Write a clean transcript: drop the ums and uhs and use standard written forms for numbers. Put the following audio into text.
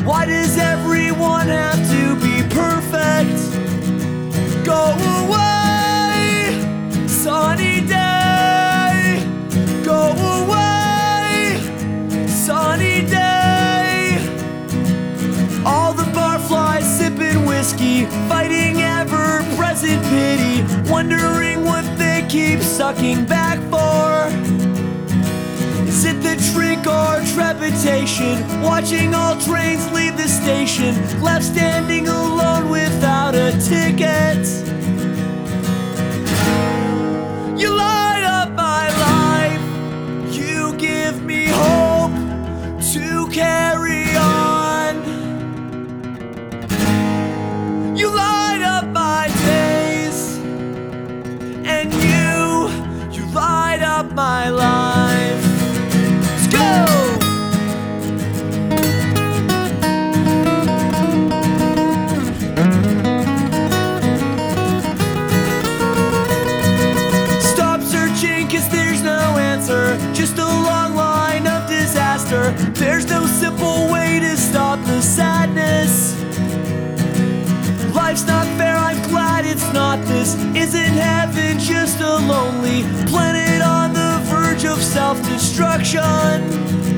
Why does everyone have to be perfect? Go away, sunny day. Go away, sunny day. All the barflies sipping whiskey, fighting ever-present pity, wondering what they keep sucking back for. Is it the drink or trepidation, watching all trains leave the station, left standing alone without a ticket? You light up my life, you give me hope to carry on. You light up my days, and you light up my life. Let's go! Stop searching, 'cause there's no answer, just a long line of disaster. There's no simple way to stop the sadness. Life's not fair, I'm glad it's not this. Isn't heaven just a lonely planet on the verge of self-destruction?